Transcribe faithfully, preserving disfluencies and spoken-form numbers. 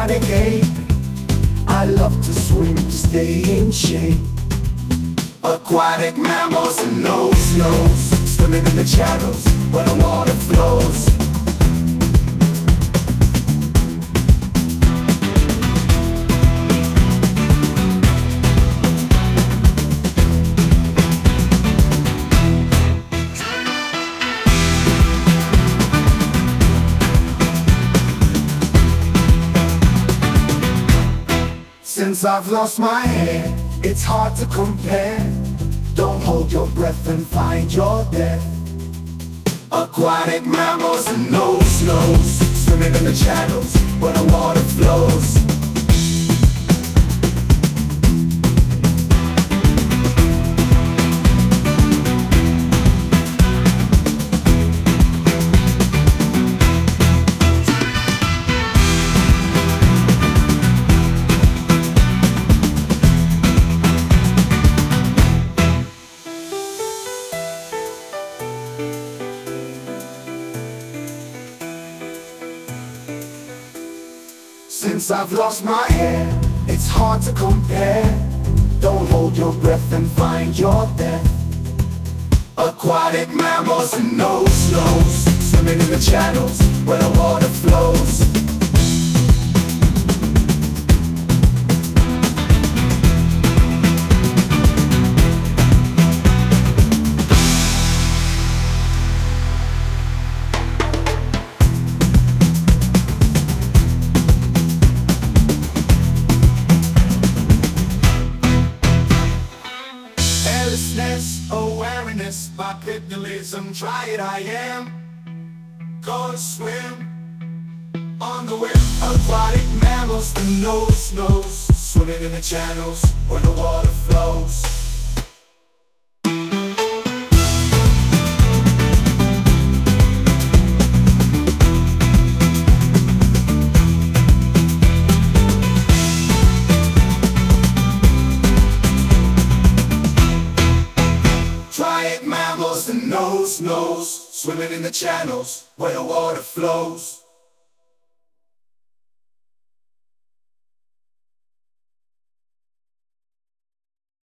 aquatic ape. I love to swim to stay in shape. Aquatic mammals and nose, nose, swimming in the channels where the water flows. Since I've lost my hair, it's hard to compare. Don't hold your breath and find your death. Aquatic mammals and nose, nose, swimming in the channels where the water flows. Since I've lost my hair, it's hard to compare. Don't hold your breath and find your death. Aquatic mammals and nose, nose, swimming in the channels where the water flows. Awareness, bipedalism, try it, I am gonna swim on the whim. Aquatic mammals, the nose, nose, swimming in the channels where the water flows. Mammals and nose, nose, swimming in the channels where the water flows.